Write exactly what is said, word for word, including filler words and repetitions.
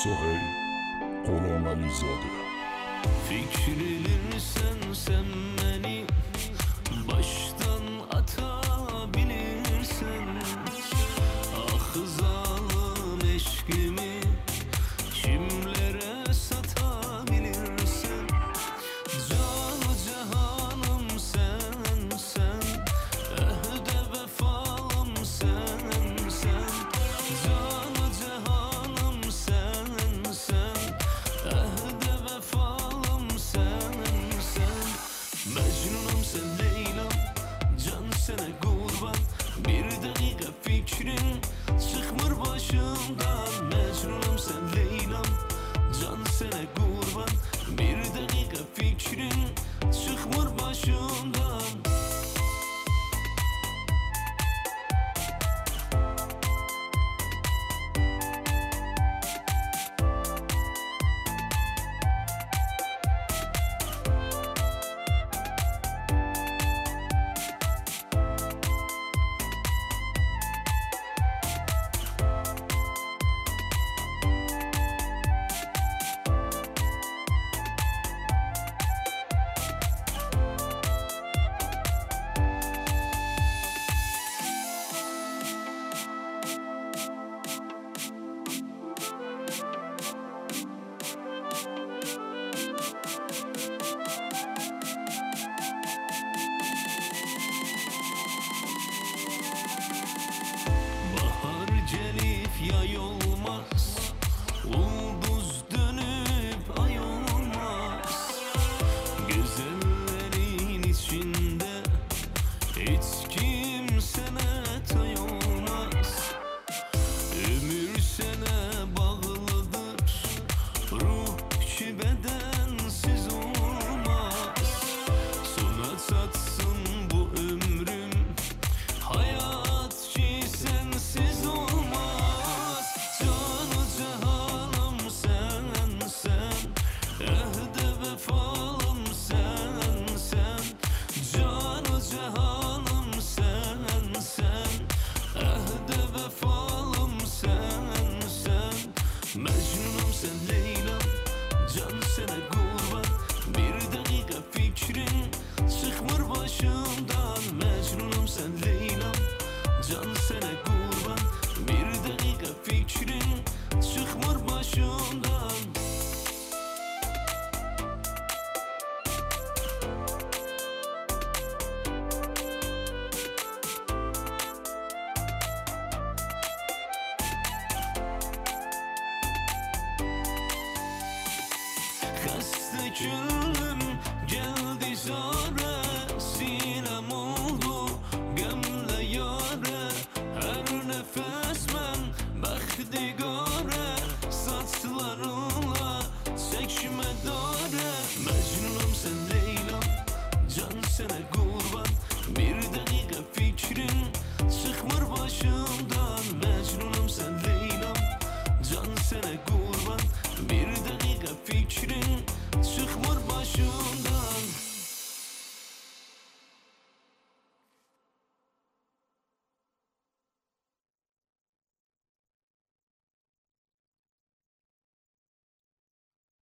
Sohey Kolonalizade. Fikrilirsen sen beni baştan atabilirsen, ah zalim eşkimi kimlere satabilirsen. Canı cihanım sen sen, ehde vefalım sen sen. Canı cihanım sen sen, ehde vefalım sen sen. Mecnunum sen Leyla'm, can sana kurban. Bir dakika fikrin çıkmır başımdan. Mecnunum sen Leyla'm, can sana kurban. Bir dakika fikrin çıkmır başımdan. Yay olmaz, ulduz dönüp ay olmaz. Güzellerin içinde hiç kimsene tay olmaz. Ömür sana bağlıdır, ruh ki bedensiz olmaz. Sona satsın bu ömrüm, hayat ki sensiz olmaz. Vefalım sen sen, canı cihanım sen sen, ehde vefalım sen sen. Mecnunum sen Leyla'm, can sana kurban. Bir dakika fikrin çıkmır başımdan. Mecnunum sen Leyla'm, can sana kurban. Bir dakika fikrin çıkmır başımdan. Hasta gönlüm geldi zalim.